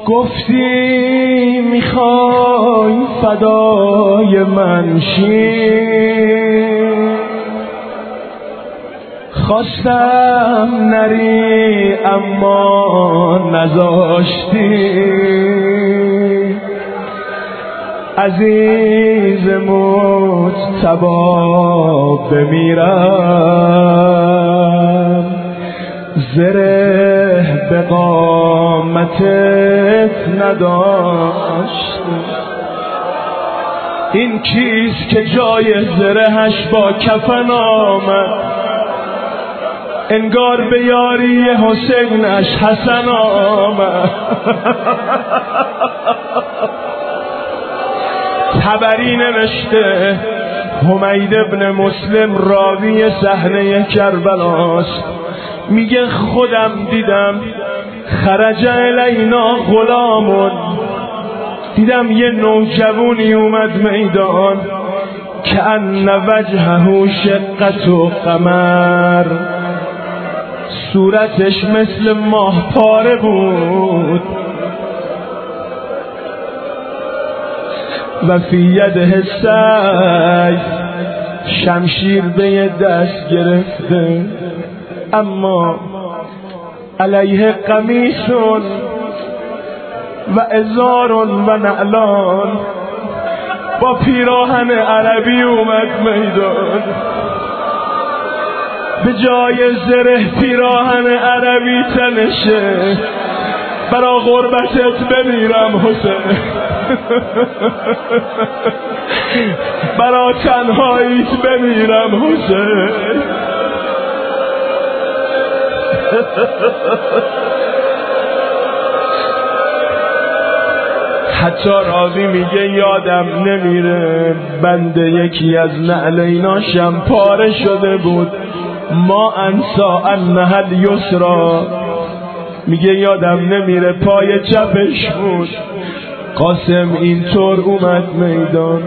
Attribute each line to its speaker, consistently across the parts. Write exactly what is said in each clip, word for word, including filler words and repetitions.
Speaker 1: گفتی میخوای فدای من شی، خواستم نری اما نذاشتی، عزیز مجتبی بمیرم، زره به قامتت نداشت. این کیست که جای زرهش با کفن آمد، انگار به یاری حسینش حسن آمد. طبری نوشته حمید ابن مسلم راوی صحنه کربلاست، میگه خودم دیدم خرج الینا غلامون، دیدم یه نوجوانی اومد میدان که ان وجهه شقت و قمر، صورتش مثل ماه پاره بود و فی یده سیف، شمشیر به دست گرفته، اما علیه قمیصون و ازار و نعلان، با پیراهن عربی اومد میدان، به جای زره پیراهن عربی تنشه. برا غربتت بمیرم حسین، برا تنهاییت بمیرم حسین. حتی راوی میگه یادم نمیره بند یکی از نعلیناشم پاره شده بود، ما انسا انها الیسرا، میگه یادم نمیره پای چپش بود. قاسم اینطور اومد میدان،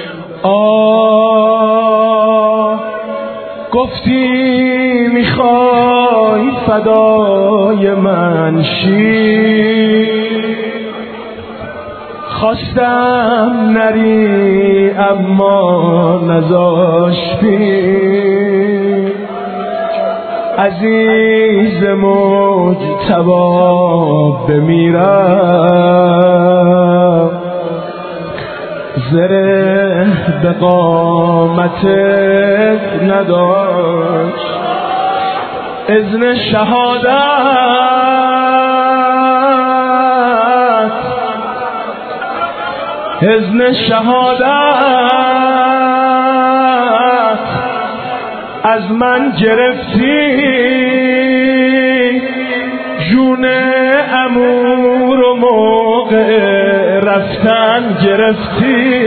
Speaker 1: آه گفتی میخوای فدای من شی، خواستم نری اما نذاشتی، عزیز مجتبی بمیرم، زره به قامتت نداشت، اذن شهادت، اذن شهادت از من گرفتی، جون امور و موقع رفتن گرفتی،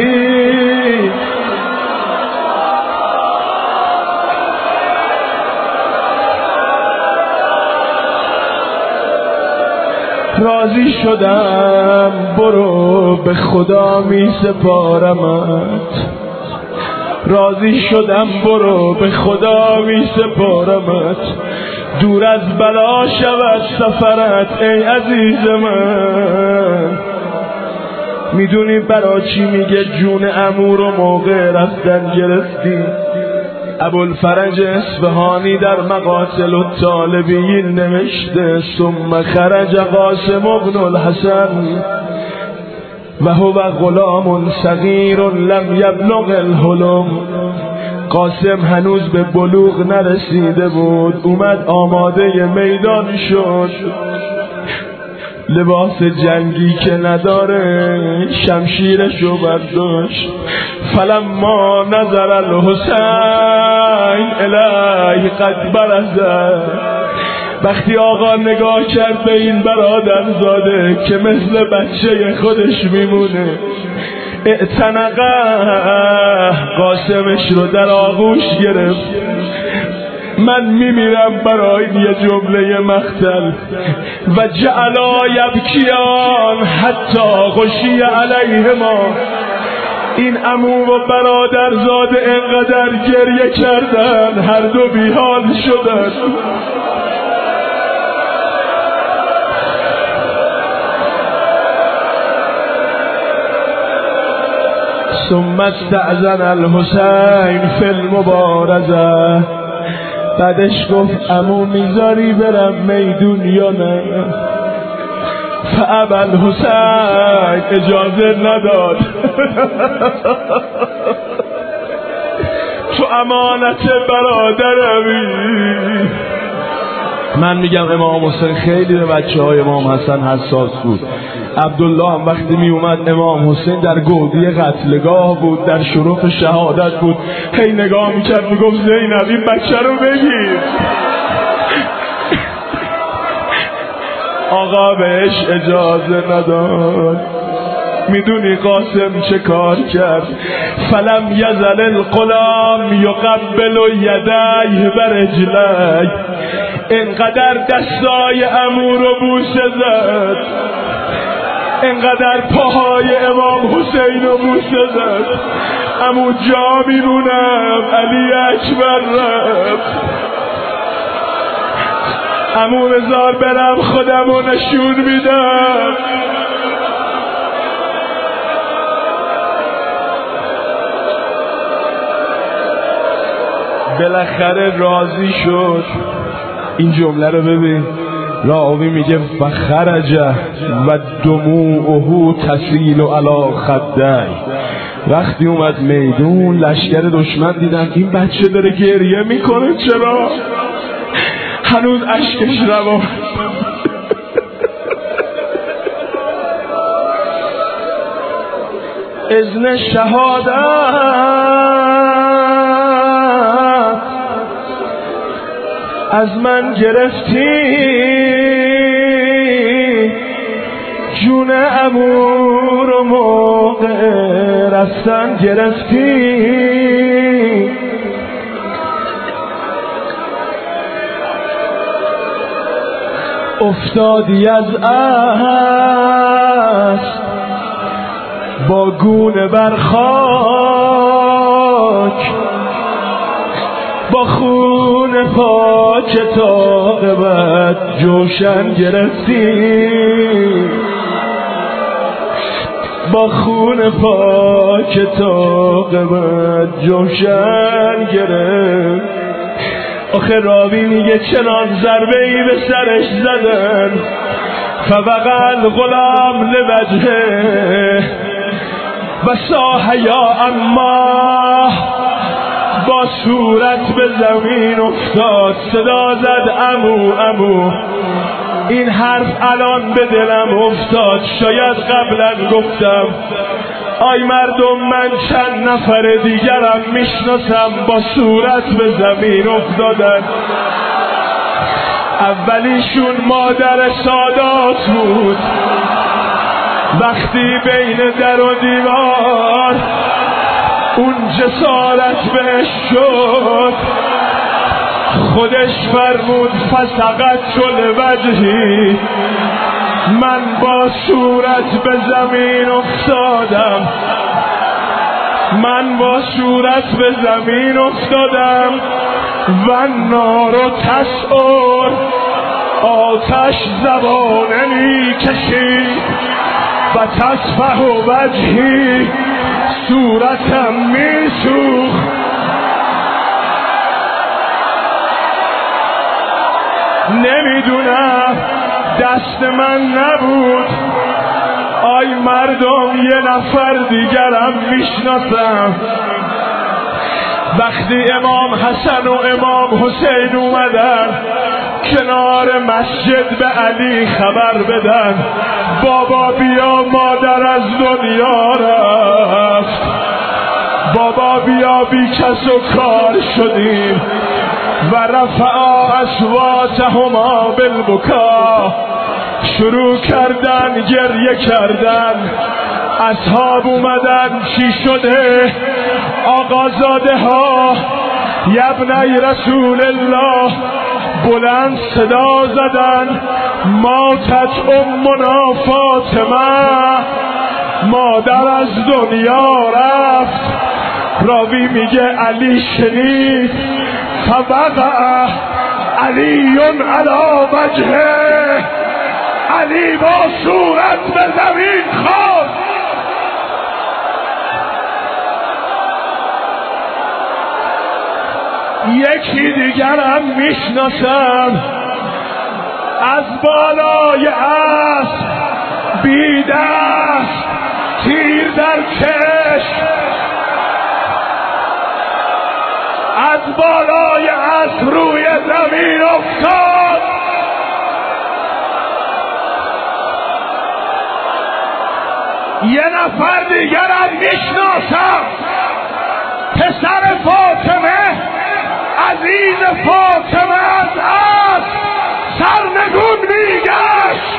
Speaker 1: راضی شدم برو به خدا می سپارمت، راضی شدم برو به خدا می سپارمت، دور از بلا شود سفرت ای عزیز من. میدونی برا چی میگه جون امور و موقع رفتن گرفتی؟ ابوالفرج اصفهانی در مقاتل الطالبین نوشته ثم خرج قاسم ابن الحسن و هو غلام صغیر لم یبلغ الحلم، قاسم هنوز به بلوغ نرسیده بود، اومد آماده میدان شد، لباس جنگی که نداره شمشیرشو برداشت. فلما نظر الحسین الیه قد برزه، وقتی آقا نگاه کرد به این برادرزاده که مثل بچه خودش میمونه، اعتنقه، قاسمش رو در آغوش گرفت. من میمیرم برای یه جمله مقتل و جعلا یبکیان حتی غشی علیهما، این عمو و برادرزاده انقدر گریه کردن هر دو بیحال شدن. ثم استأذن الحسین فی المبارزه. بعدش گفت عمو میذاری برم میدون یا نه؟ فابا الحسین اجازه نداد. تو امانت برادرمی. من میگم امام حسین خیلی به بچه های امام حسن حساس بود. عبدالله هم وقتی می اومد امام حسین در گودی قتلگاه بود، در شرف شهادت بود، هی نگاه میکرد میگفت زینب این بچه رو بگیر. آقا بهش اجازه نداد. میدونی قاسم چه کار کرد؟ فلم یزل الغلام یقبل یدیه برجلیه. اینقدر دستای عمو رو بوسه زد، اینقدر پاهای امام حسین رو بوسه زد. عمو جا میمونم علی اکبر رفت. عمو بذار برم خودم رو نشون میدم. بالاخره راضی شد. این جمله رو ببین، راوی میگه و خرجه و دموعه تسیل علی خدی. وقتی اومد میدون لشکر دشمن دیدن این بچه داره گریه میکنه، چرا؟ هنوز اشکش روان. اذن شهادت از من گرفتی، جون عمو رو موقع رفتن گرفتی. افتادی از اسب با گونه بر خاک، با خون پاک تاقبت جوشن گرفتی. با خون پاک تاقبت جوشن گرفت. آخه راوی میگه چنان ضربه ای به سرش زدن فوقع الغلام لوجهه و صاح یا اما، با صورت به زمین افتاد، صدا زد عمو عمو. این حرف الان به دلم افتاد، شاید قبلا گفتم. آی مردم من چند نفر دیگرم میشناسم با صورت به زمین افتادن. اولیشون مادر سادات بود. وقتی بین در و دیوار اون جسارت بهش شد، خودش فرمود فسقط لوجهی، من با صورت به زمین افتادم، من با صورت به زمین افتادم. و نارو تسعر، آتش زباننی کشید و تصفح وجهی، صورتم می سوخت. نمیدونم دست من نبود. آی مردم یه نفر دیگرم میشناسم. وقتی امام حسن و امام حسین اومدن کنار مسجد به علی خبر بدن بابا بیا مادر از دنیا رفت، بابا بیا بی کس و کار شدیم. و رفعا اصواتهما بالبکا، شروع کردن گریه کردن. اصحاب اومدن چی شده؟ آقازاده ها یبنی رسول الله بلند صدا زدن ماتت امنا فاطمه، مادر از دنیا رفت. راوی میگه علی شنید فوقع علی علی وجهه، علی با صورت به زمین خواست. یکی دیگرم میشناسم از بالای اسب بی دست تیر در چشم، از بالای اسب روی زمین افتاد. یه نفر دیگرم میشناسم، پسر فاطمه، عزیز فاطمه، از اسب سرنگون میگشت.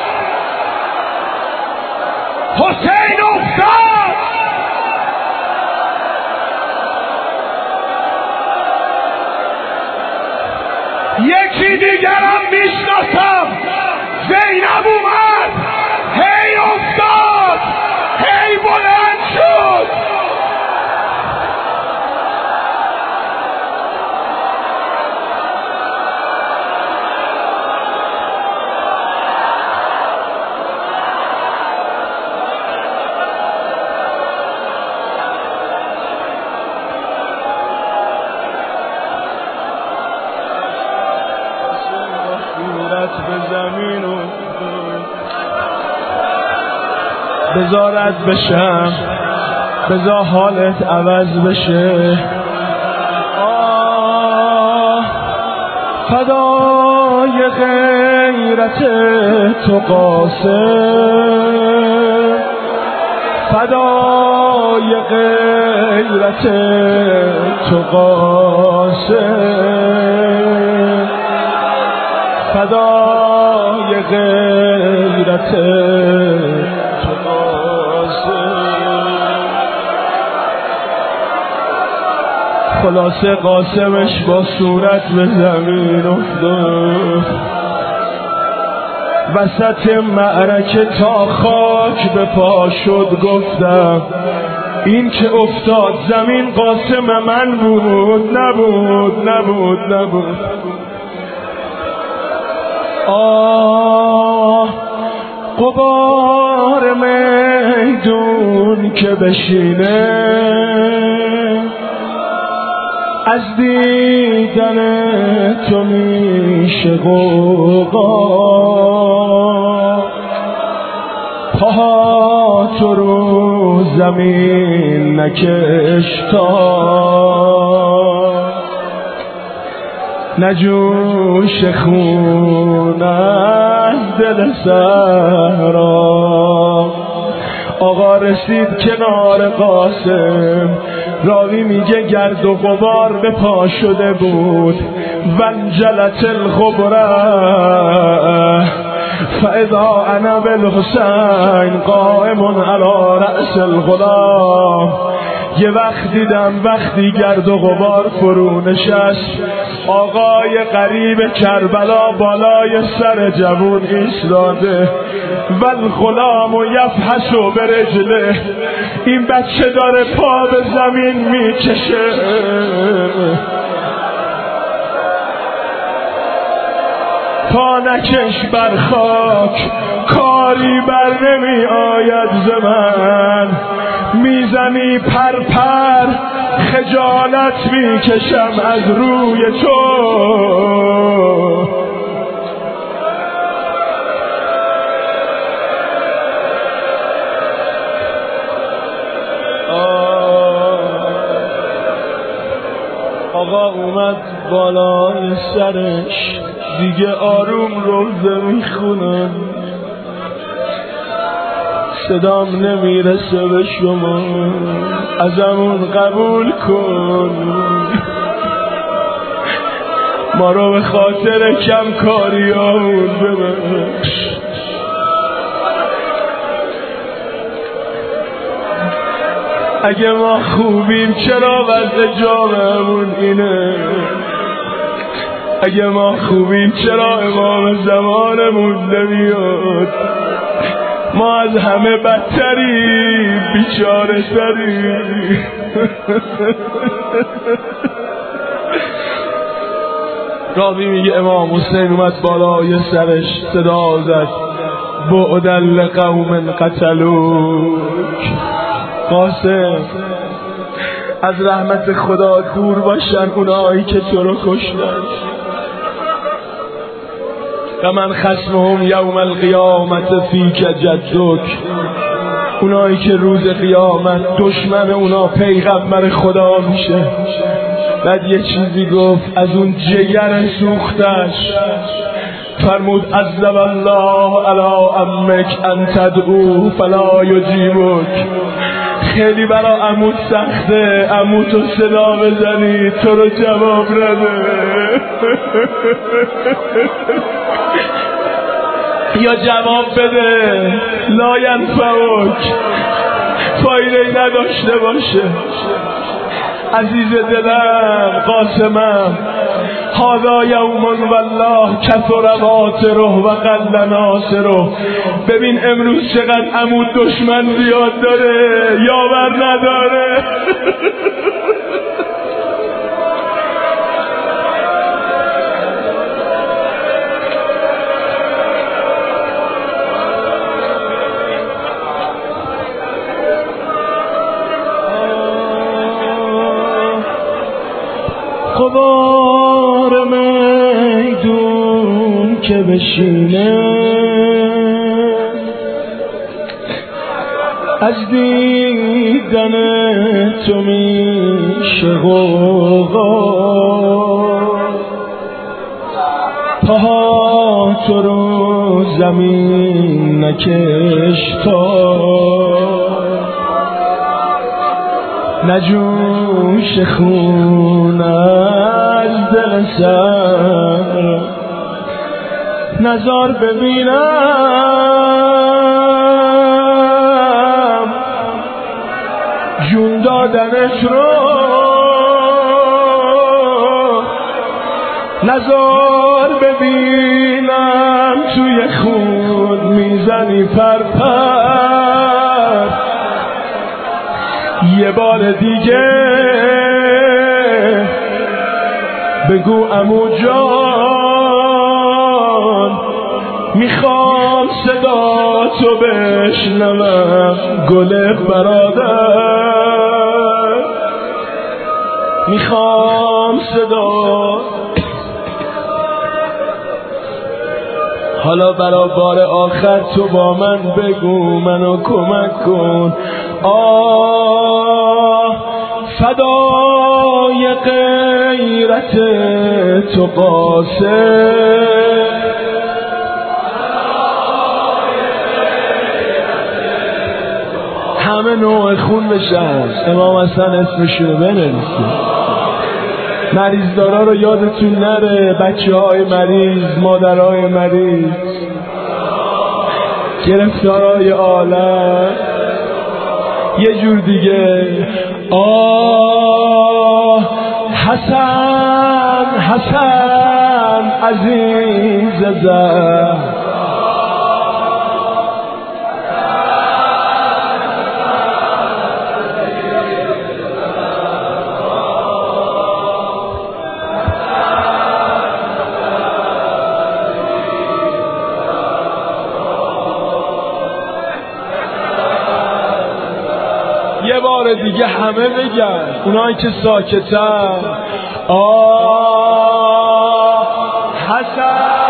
Speaker 1: حسین افتاد. یکی دیگرم میشناسم، زینب اومد، هی افتاد، هی بلند شد. به زمین و بذارت بشم، بذار حالت عوض بشه. آه فدای غیرت تو قاسم، فدای غیرت تو قاسم، فدای غیرت تو قاسم. خلاصه قاسمش با صورت به زمین افتاد، وسط معرکه تا خاک به پا شد. گفتم این که افتاد زمین قاسم من بود، نبود نبود نبود. آه غبار میدون که بشینه، از دیدن تو میشه غوغا. پاها تو رو زمین نکش تا نجوش خون از دل صحرا. آقا رسید کنار قاسم، راوی میگه گرد و غبار به پا شده بود. وانجلت الخبره فاذا انا بالحسین قائم علی رأس الغلام. یه وقت دیدم وقتی گرد و غبار فرو نشست، آقای غریب کربلا بالای سر جوون ایستاده. والغلام و یفحص و برجله، این بچه داره پا به زمین میکشه. پا نکش بر خاک، کاری بر نمی آید ز من. میزنی پر پر، خجالت میکشم از روی تو. آقا اومد بالای سرش، دیگه آروم روزه میخونن. صدام نمیرسه به شما، ازمون قبول کن. ما رو به خاطر کم کاریامون ببخش. اگه ما خوبیم چرا وضع جامعمون اینه؟ اگه ما خوبیم چرا امام زمانمون نمیاد؟ ما از همه بدتریم، بیچاره تریم. راوی میگه امام حسین اومد بالای سرش، صدا زد بعدا لقوم قتلوک. قاسم از رحمت خدا دور باشن اونایی که تو رو کشتن. و من خصمهم یوم القیامت فیک جدک، اونایی که روز قیامت دشمن اونا پیغمبر خدا میشه. بعد یه چیزی گفت از اون جگر سوختش، فرمود عذب الله علی امک ان تدعو فلا یجیبک. خیلی برا عمود سخته عمود تو صدا بزنی تو رو جواب نده. یا جواب بده لا ینفعک، فایده‌ای نداشته باشه. عزیز دلم قاسمم، هذا یوم والله کثر قاتله و قل ناصره. ببین امروز چقدر عمود دشمن زیاد داره یاور نداره. غبار میدون که بشینه از دیدن تو میشه غوغا. پاها تو رو زمین نکشتا، نجوش خون از دل سر. نزار ببینم جون دادنش رو، نزار ببینم توی خون میزنی پرپر. یه بار دیگه بگو عمو جان، میخوام صدا تو بشنوم گل برادر. میخوام صدا. حالا برا بار آخر تو با من بگو منو کمک کن. آه فدای غیرت تو قاسم، همه نوع خون بشن. امام حسن اسمشونو بنویسید. مریضدارا رو یادتون نره، بچه های مریض، مادرهای مریض، گرفتارای عالم. یه جور دیگه آه حسن حسن عزیز زهر، یه بار دیگه همه بگن اونایی که ساکتن. آه حسن